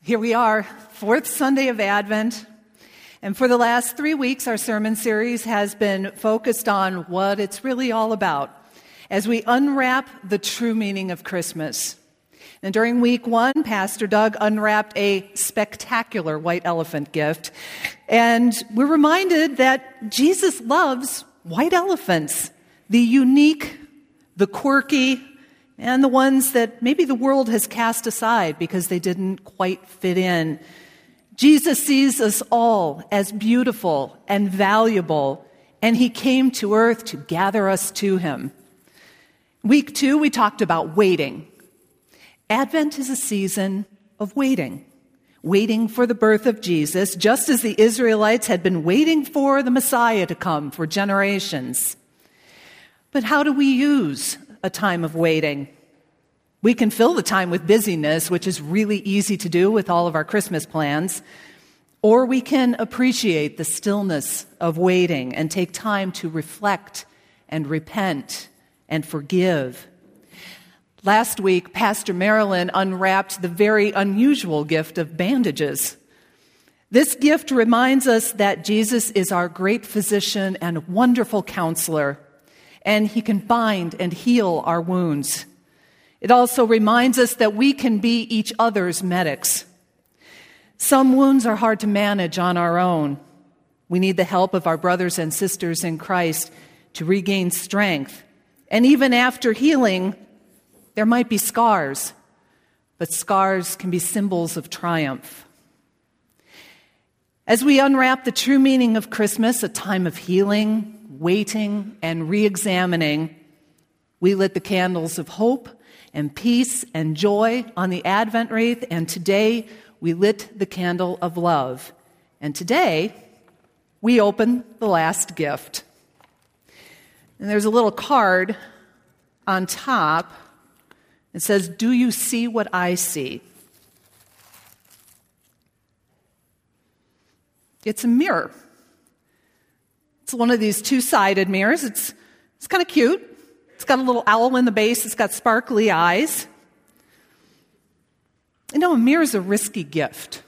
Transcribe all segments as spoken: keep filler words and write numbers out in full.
Here we are, fourth Sunday of Advent, and for the last three weeks our sermon series has been focused on what it's really all about as we unwrap the true meaning of Christmas. And during week one, Pastor Doug unwrapped a spectacular white elephant gift, and we're reminded that Jesus loves white elephants, the unique, the quirky, and the ones that maybe the world has cast aside because they didn't quite fit in. Jesus sees us all as beautiful and valuable, and he came to earth to gather us to him. Week two, we talked about waiting. Advent is a season of waiting, waiting for the birth of Jesus, just as the Israelites had been waiting for the Messiah to come for generations. But how do we use a time of waiting? We can fill the time with busyness, which is really easy to do with all of our Christmas plans, or we can appreciate the stillness of waiting and take time to reflect and repent and forgive. Last week, Pastor Marilyn unwrapped the very unusual gift of bandages. This gift reminds us that Jesus is our great physician and wonderful counselor, and he can bind and heal our wounds. It also reminds us that we can be each other's medics. Some wounds are hard to manage on our own. We need the help of our brothers and sisters in Christ to regain strength. And even after healing, there might be scars, but scars can be symbols of triumph. As we unwrap the true meaning of Christmas, a time of healing, waiting, and re-examining, we lit the candles of hope and peace and joy on the Advent wreath, and today we lit the candle of love. And today, we open the last gift. And there's a little card on top. It says, "Do you see what I see?" It's a mirror. It's one of these two-sided mirrors. It's, it's kind of cute. It's got a little owl in the base. It's got sparkly eyes. You know, a mirror is a risky gift.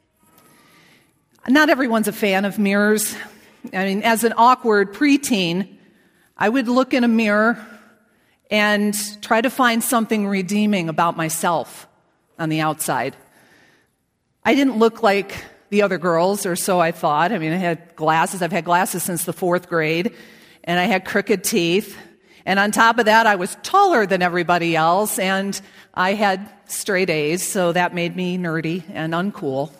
Not everyone's a fan of mirrors. I mean, as an awkward preteen, I would look in a mirror and try to find something redeeming about myself on the outside. I didn't look like the other girls, or so I thought. I mean, I had glasses. I've had glasses since the fourth grade, and I had crooked teeth. And on top of that, I was taller than everybody else, and I had straight A's, so that made me nerdy and uncool.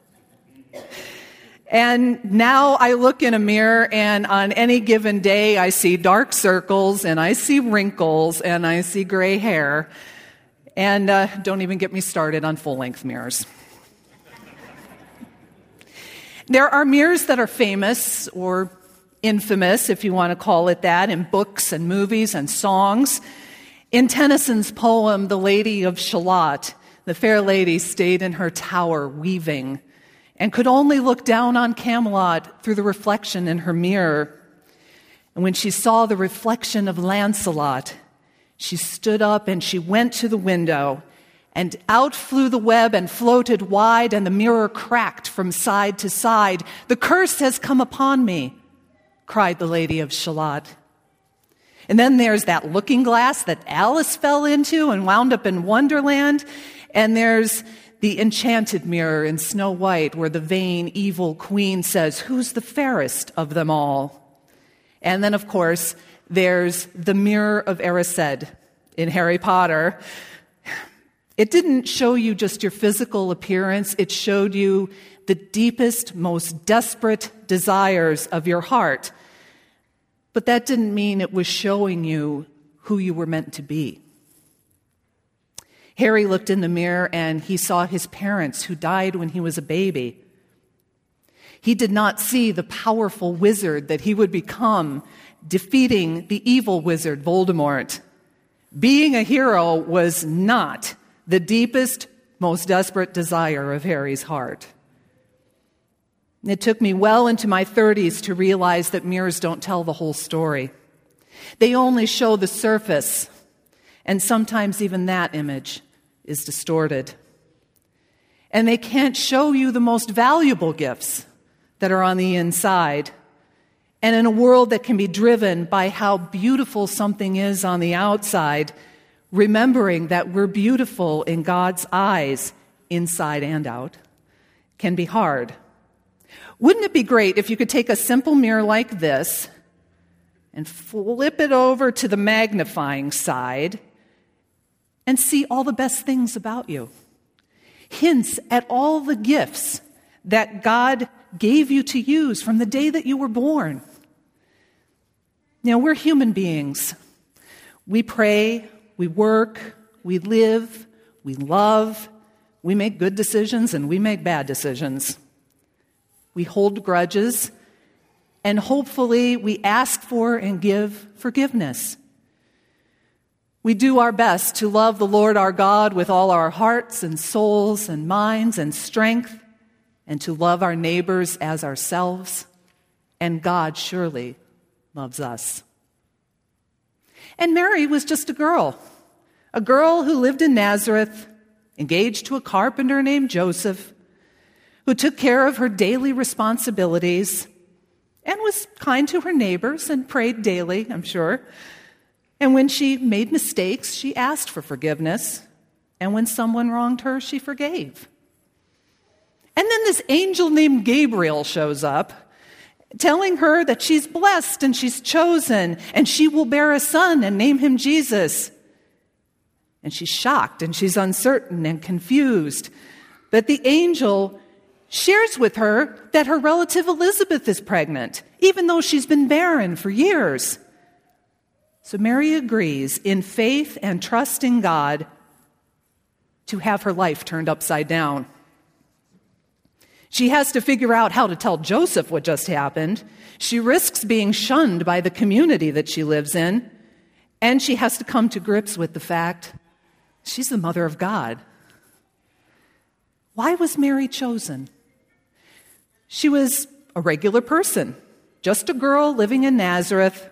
And now I look in a mirror, and on any given day, I see dark circles, and I see wrinkles, and I see gray hair. And uh, don't even get me started on full-length mirrors. There are mirrors that are famous, or infamous, if you want to call it that, in books and movies and songs. In Tennyson's poem, The Lady of Shalott, the fair lady stayed in her tower weaving and could only look down on Camelot through the reflection in her mirror. And when she saw the reflection of Lancelot, she stood up and she went to the window, and out flew the web and floated wide, and the mirror cracked from side to side. "The curse has come upon me," cried the Lady of Shalott. And then there's that looking glass that Alice fell into and wound up in Wonderland. And there's the enchanted mirror in Snow White, where the vain, evil queen says, "Who's the fairest of them all?" And then, of course, there's the mirror of Erised in Harry Potter. It didn't show you just your physical appearance. It showed you the deepest, most desperate desires of your heart. But that didn't mean it was showing you who you were meant to be. Harry looked in the mirror and he saw his parents who died when he was a baby. He did not see the powerful wizard that he would become, defeating the evil wizard Voldemort. Being a hero was not the deepest, most desperate desire of Harry's heart. It took me well into my thirties to realize that mirrors don't tell the whole story. They only show the surface, and sometimes even that image is distorted. And they can't show you the most valuable gifts that are on the inside. And in a world that can be driven by how beautiful something is on the outside, remembering that we're beautiful in God's eyes, inside and out, can be hard. Wouldn't it be great if you could take a simple mirror like this and flip it over to the magnifying side and see all the best things about you? Hints at all the gifts that God gave you to use from the day that you were born. Now, we're human beings. We pray, we work, we live, we love, we make good decisions and we make bad decisions. We hold grudges, and hopefully we ask for and give forgiveness. We do our best to love the Lord our God with all our hearts and souls and minds and strength, and to love our neighbors as ourselves, and God surely loves us. And Mary was just a girl, a girl who lived in Nazareth, engaged to a carpenter named Joseph, who took care of her daily responsibilities and was kind to her neighbors and prayed daily, I'm sure. And when she made mistakes, she asked for forgiveness. And when someone wronged her, she forgave. And then this angel named Gabriel shows up, telling her that she's blessed and she's chosen, and she will bear a son and name him Jesus. And she's shocked and she's uncertain and confused. But the angel shares with her that her relative Elizabeth is pregnant, even though she's been barren for years. So Mary agrees in faith and trust in God to have her life turned upside down. She has to figure out how to tell Joseph what just happened. She risks being shunned by the community that she lives in, and she has to come to grips with the fact she's the mother of God. Why was Mary chosen? She was a regular person, just a girl living in Nazareth.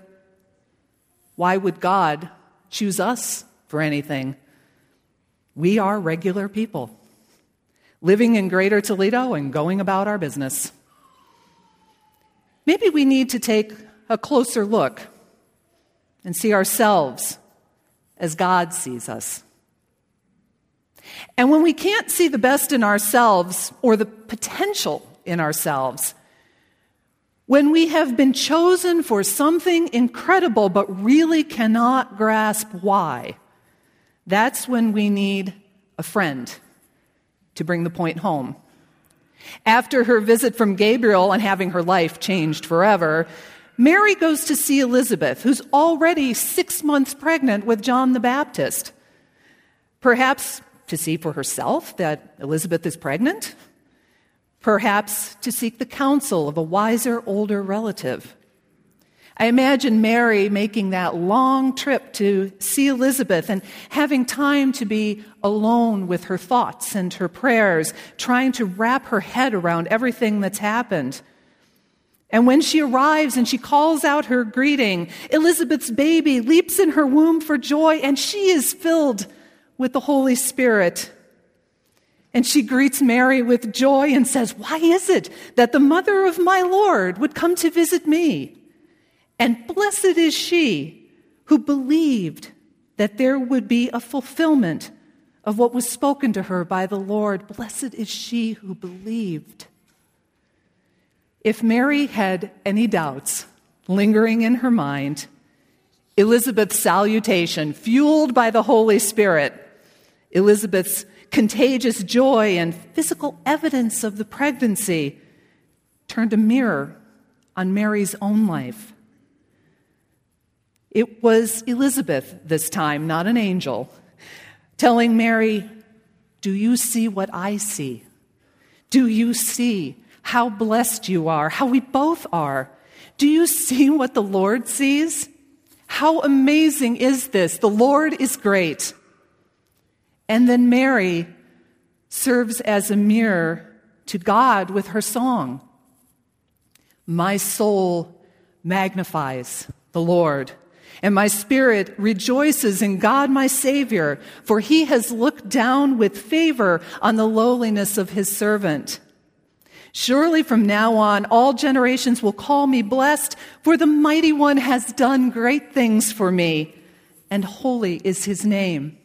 Why would God choose us for anything? We are regular people, living in Greater Toledo and going about our business. Maybe we need to take a closer look and see ourselves as God sees us. And when we can't see the best in ourselves or the potential in ourselves, when we have been chosen for something incredible but really cannot grasp why, that's when we need a friend to bring the point home. After her visit from Gabriel and having her life changed forever, Mary goes to see Elizabeth, who's already six months pregnant with John the Baptist. Perhaps to see for herself that Elizabeth is pregnant. Perhaps to seek the counsel of a wiser, older relative. I imagine Mary making that long trip to see Elizabeth and having time to be alone with her thoughts and her prayers, trying to wrap her head around everything that's happened. And when she arrives and she calls out her greeting, Elizabeth's baby leaps in her womb for joy, and she is filled with the Holy Spirit. And she greets Mary with joy and says, "Why is it that the mother of my Lord would come to visit me? And blessed is she who believed that there would be a fulfillment of what was spoken to her by the Lord. Blessed is she who believed." If Mary had any doubts lingering in her mind, Elizabeth's salutation, fueled by the Holy Spirit, Elizabeth's contagious joy and physical evidence of the pregnancy turned a mirror on Mary's own life. It was Elizabeth this time, not an angel, telling Mary, "Do you see what I see? Do you see how blessed you are, how we both are? Do you see what the Lord sees? How amazing is this? The Lord is great." And then Mary serves as a mirror to God with her song. "My soul magnifies the Lord, And my spirit rejoices in God my Savior, for he has looked down with favor on the lowliness of his servant. Surely from now on all generations will call me blessed, for the Mighty One has done great things for me, and holy is his name.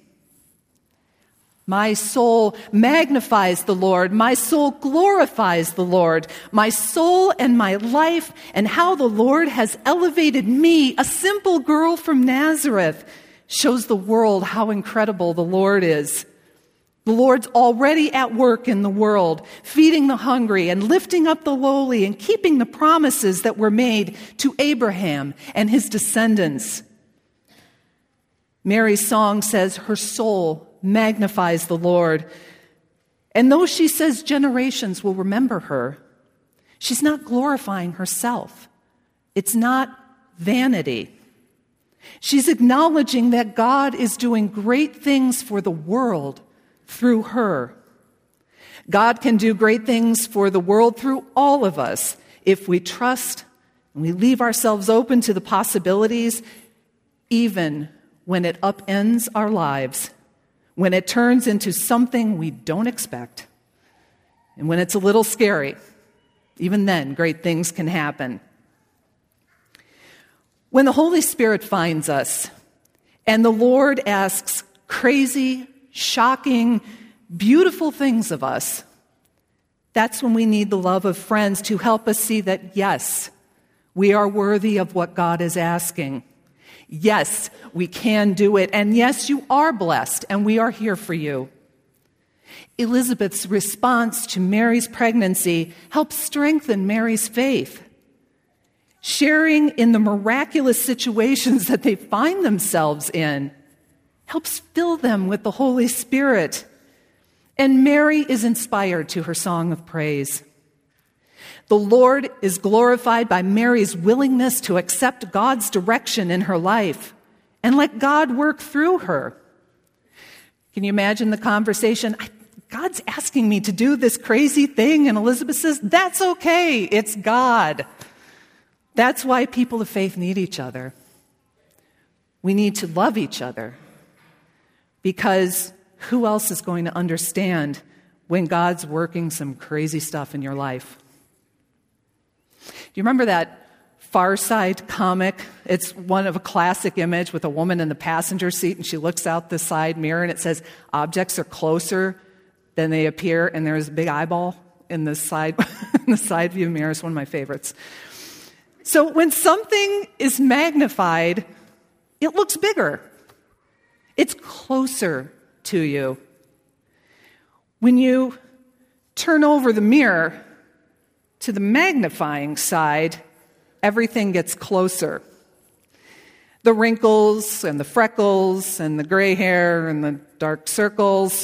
My soul magnifies the Lord. My soul glorifies the Lord. My soul and my life, and how the Lord has elevated me, a simple girl from Nazareth, shows the world how incredible the Lord is. The Lord's already at work in the world, feeding the hungry and lifting up the lowly and keeping the promises that were made to Abraham and his descendants. Mary's song says her soul magnifies the Lord. And though she says generations will remember her, she's not glorifying herself. It's not vanity. She's acknowledging that God is doing great things for the world through her. God can do great things for the world through all of us if we trust and we leave ourselves open to the possibilities, even when it upends our lives, when it turns into something we don't expect, and when it's a little scary. Even then, great things can happen. When the Holy Spirit finds us and the Lord asks crazy, shocking, beautiful things of us, that's when we need the love of friends to help us see that, yes, we are worthy of what God is asking. Yes, we can do it. And yes, you are blessed, and we are here for you. Elizabeth's response to Mary's pregnancy helps strengthen Mary's faith. Sharing in the miraculous situations that they find themselves in helps fill them with the Holy Spirit. And Mary is inspired to her song of praise. The Lord is glorified by Mary's willingness to accept God's direction in her life and let God work through her. Can you imagine the conversation? God's asking me to do this crazy thing, and Elizabeth says, that's okay, it's God. That's why people of faith need each other. We need to love each other, because who else is going to understand when God's working some crazy stuff in your life? Do you remember that Far Side comic? It's one of a classic image with a woman in the passenger seat, and she looks out the side mirror, and it says, objects are closer than they appear, and there's a big eyeball in the side, in the side view mirror. It's one of my favorites. So when something is magnified, it looks bigger. It's closer to you. When you turn over the mirror to the magnifying side, everything gets closer. The wrinkles and the freckles and the gray hair and the dark circles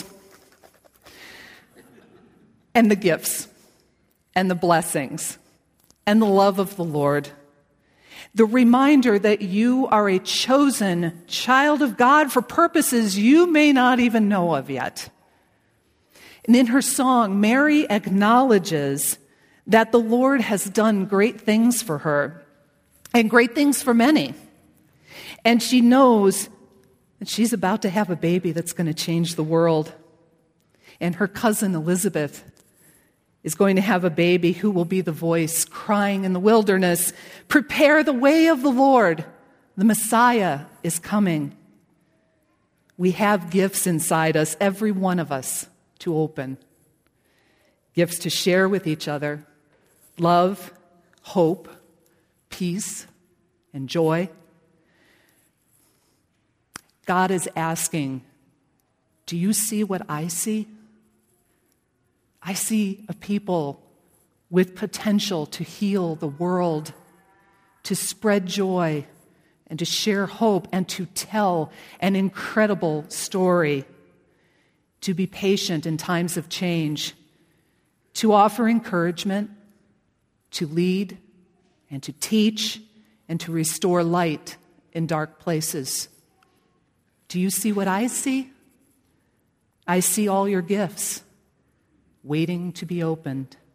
and the gifts and the blessings and the love of the Lord. The reminder that you are a chosen child of God for purposes you may not even know of yet. And in her song, Mary acknowledges that the Lord has done great things for her, and great things for many. And she knows that she's about to have a baby that's going to change the world. And her cousin Elizabeth is going to have a baby who will be the voice crying in the wilderness, prepare the way of the Lord. The Messiah is coming. We have gifts inside us, every one of us, to open. Gifts to share with each other. Love, hope, peace, and joy. God is asking, do you see what I see? I see a people with potential to heal the world, to spread joy, and to share hope, and to tell an incredible story, to be patient in times of change, to offer encouragement, to lead and to teach and to restore light in dark places. Do you see what I see? I see all your gifts waiting to be opened.